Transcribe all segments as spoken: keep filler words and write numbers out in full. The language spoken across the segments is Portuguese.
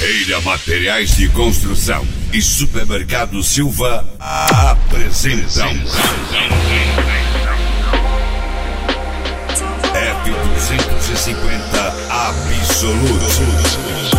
Feira Materiais de Construção e Supermercado Silva apresentam F duzentos e cinquenta Absolute.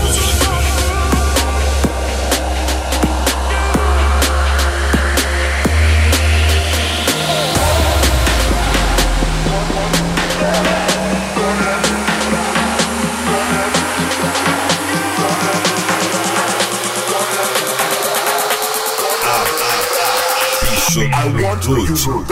I want to you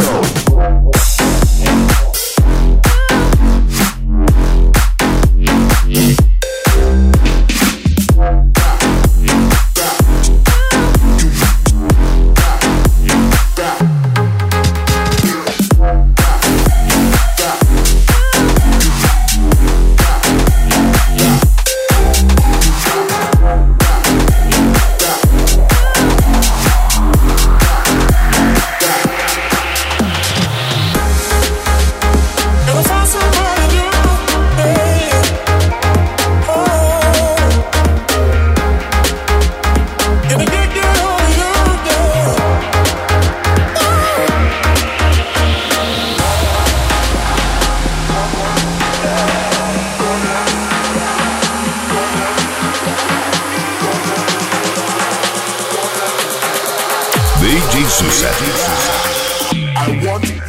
D J Sucesso. I want